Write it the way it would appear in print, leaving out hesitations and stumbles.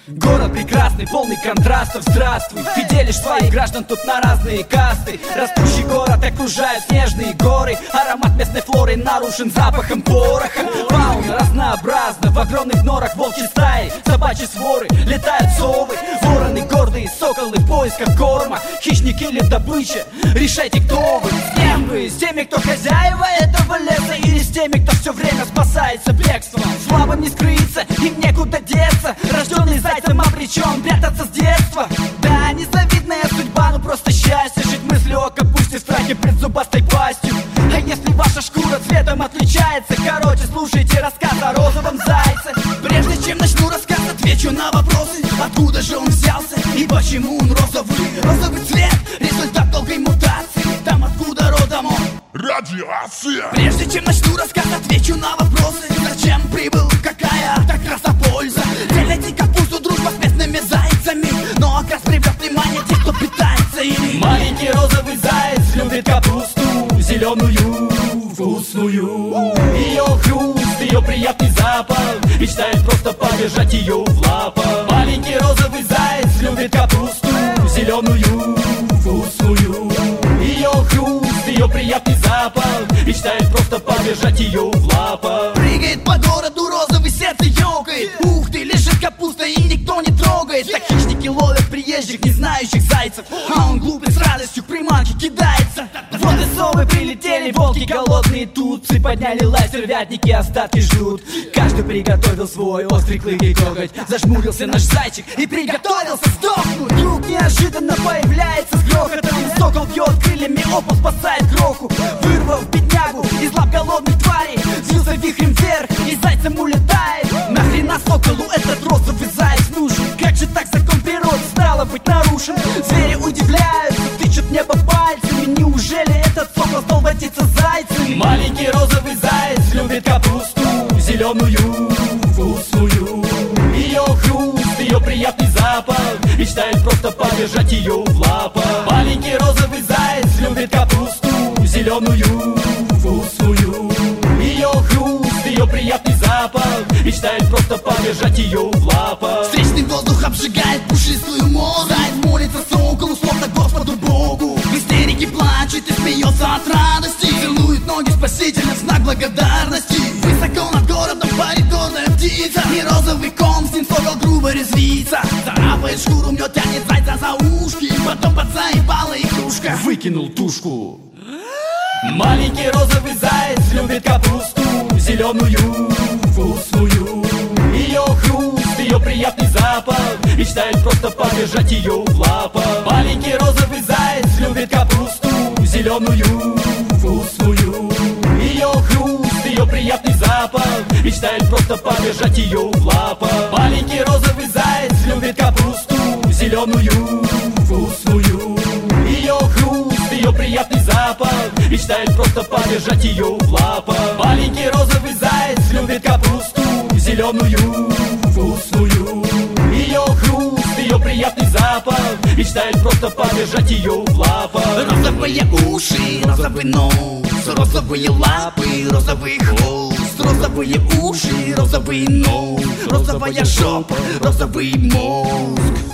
Город прекрасный, полный контрастов, здравствуй. Ты делишь своих граждан тут на разные касты. Растущий город окружают снежные горы. Аромат местной флоры нарушен запахом пороха. Фауна разнообразна, в огромных норах волчьи стаи, собачьи своры, летают совы, вороны гордые, соколы в поисках корма. Хищник или добыча, решайте, кто вы. С кем вы? С теми, кто хозяева этого леса, или с теми, кто все время спасается бегством? Слабым не скрыться, им некуда деться. Рожденный зайцем обречен прятаться с детства. Да, незавидная судьба, но просто счастье жить мыслью о капусте в страхе пред зубастой пастью. А если ваша шкура цветом отличается, короче, слушайте рассказ о розовом зайце. Прежде чем начну рассказ, отвечу на вопросы. Откуда же он взялся и почему он розовый? Розовый цвет — результат долгой мутации. Там, откуда родом он. Радиация! Прежде чем начну рассказ, отвечу на вопросы. Зачем прибыл, какая так краса польза? Делайте капусту, дружба с местными зайцами, но окрас привлек внимание тех, кто питается ими. Маленький розовый заяц любит капусту зеленую, вкусную. Ее хруст, ее приятный запах, мечтает просто подержать ее в лапах. Маленький розовый заяц любит капусту зеленую, вкусную. Ее хруст, ее приятный запах, мечтает просто подержать ее в лапах. Прыгает по городу розовый, сердце ёкает. Ух ты, лежит капуста и никто не трогает. Так хищники ловят приезжих, не знающих зайцев, а он глупый с радостью к приманке кидается. Вот и совы прилетели, волки голодные тут. Псы подняли лай, стервятники остатки ждут. Каждый приготовил свой острый клык и коготь. Зажмурился наш зайчик и приготовился сдохнуть. Вдруг неожиданно появляется с грохотом. Сокол бьет крыльями, опол спасает кроху. Вырвав беднягу из лап голодных тварей, взвился вихрем вверх и зайцем улетает. Нахрена соколу этот розовый заяц нужен? Как же так закон природы стало быть нарушен? Звери удивляются, тычут в небо пальцами. Неужели этот сокол стал водиться зайцами? Маленький розовый заяц любит капусту зеленую, вкусную. Ее хруст, ее приятный запах, мечтает просто подержать ее в лапах. Маленький розовый заяц любит капусту зеленую, вкусную. Ее хруст, ее приятный запах, мечтает просто подержать ее в лапах. Встречный воздух обжигает пушистую морду. Заяц молится соколу, словно Господу Богу. В истерике плачет и смеется от радости. Целует ноги спасителя в знак благодарности. Высоко над городом парит гордая птица, и розовый ком с ним сокол грубо резвится. Царапает шкуру, мнет, тянет зайца за ушки. Потом подсаебала игрушка, выкинул тушку. Маленький розовый заяц любит капусту зеленую, вкусную. Ее хруст, ее приятный запах, мечтает просто подержать ее в лапах. Маленький розовый заяц любит капусту зеленую, вкусную. Ее хруст, ее приятный запах, мечтает просто подержать ее в лапах. Маленький розовый заяц любит капусту зеленую, вкусную. Ее хруст, ее приятный запах, мечтает просто подержать ее в лапах. Маленький розовый заяц любит капусту зеленую, вкусную. Ее хруст, ее приятный запах, мечтает просто подержать ее в лапах. Розовые уши, розовый нос, розовые лапы, розовый хвост. Розовые уши, розовый нос, розовая жопа, розовый мозг.